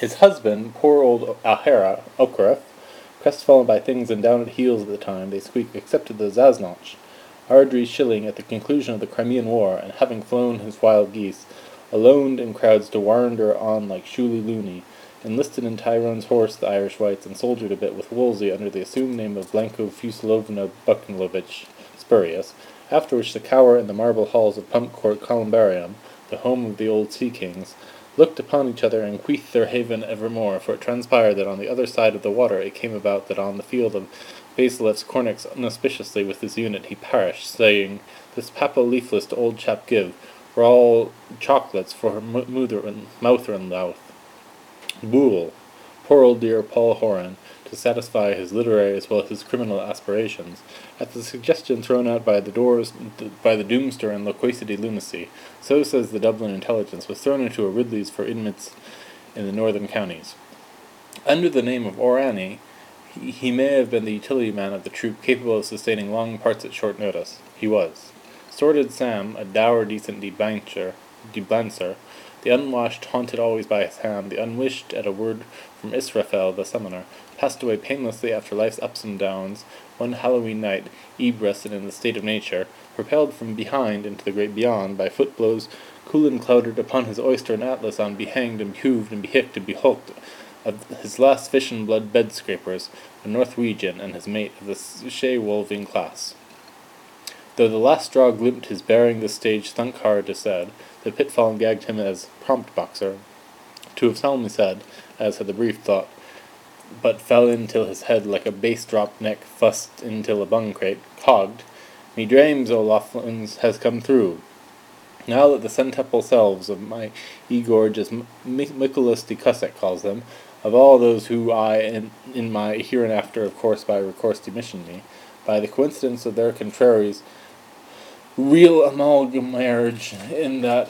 His husband, poor old Ahara, Okareth, crestfallen by things and down at heels at the time, they squeak, accepted the Zasnoch. Ardry shilling at the conclusion of the Crimean War, and having flown his wild geese, alone in crowds to wander on like Shuli Looney, enlisted in Tyrone's horse the Irish whites, and soldiered a bit with Wolsey under the assumed name of Blanco Fusilovna Bucknovich Spurius, after which the cower in the marble halls of Pump Court Columbarium, the home of the old sea kings, looked upon each other and queathed their haven evermore, for it transpired that on the other side of the water it came about that on the field of Basilev's Cornix unauspiciously with his unit he perished, saying, "This papo leafless to old chap give, for all chocolates for her mouther and mouth." Boole, poor old dear Paul Horan, to satisfy his literary as well as his criminal aspirations, at the suggestion thrown out by the Doomster and Loquacity Lunacy, so says the Dublin Intelligence, was thrown into a Ridley's for inmates in the northern counties. Under the name of Orani, he may have been the utility man of the troop capable of sustaining long parts at short notice. He was. Sordid Sam, a dour decent debancer, the unwashed haunted always by his hand, the unwished at a word from Israfel the summoner, passed away painlessly after life's ups and downs, one Halloween night, ebrus and in the state of nature, propelled from behind into the great beyond by footblows, cool and clouded upon his oyster and atlas on behanged and behuved and behicked and behulked of his last fish and blood bed-scrapers, a Northwegian and his mate of the Shea-wolving class. Though the last straw glimpsed his bearing the stage thunk hard to said, the pitfall gagged him as prompt boxer, to have solemnly said, as had the brief thought, but fell in till his head like a base-dropped neck fussed in till a bung-crate, cogged, "Me drames, O Laughlins, has come through. Now that the centuple selves of my Egorge, as Michaelis de Cussack calls them, of all those who I, in my hereinafter, of course by recourse demission me, by the coincidence of their contraries, real amalgamarge in that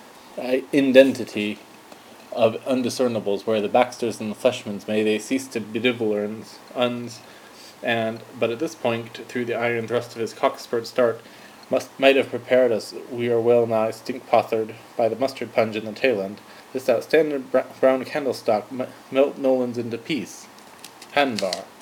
indentity of undiscernibles, where the Baxters and the Fleshmans may they cease to bedivil uns, and, but at this point, through the iron thrust of his cockspurt start, might have prepared us, we are well nigh stink-pothered by the mustard punge in the tail end, this outstanding brown candlestock melt Nolans into peace. Hanvar.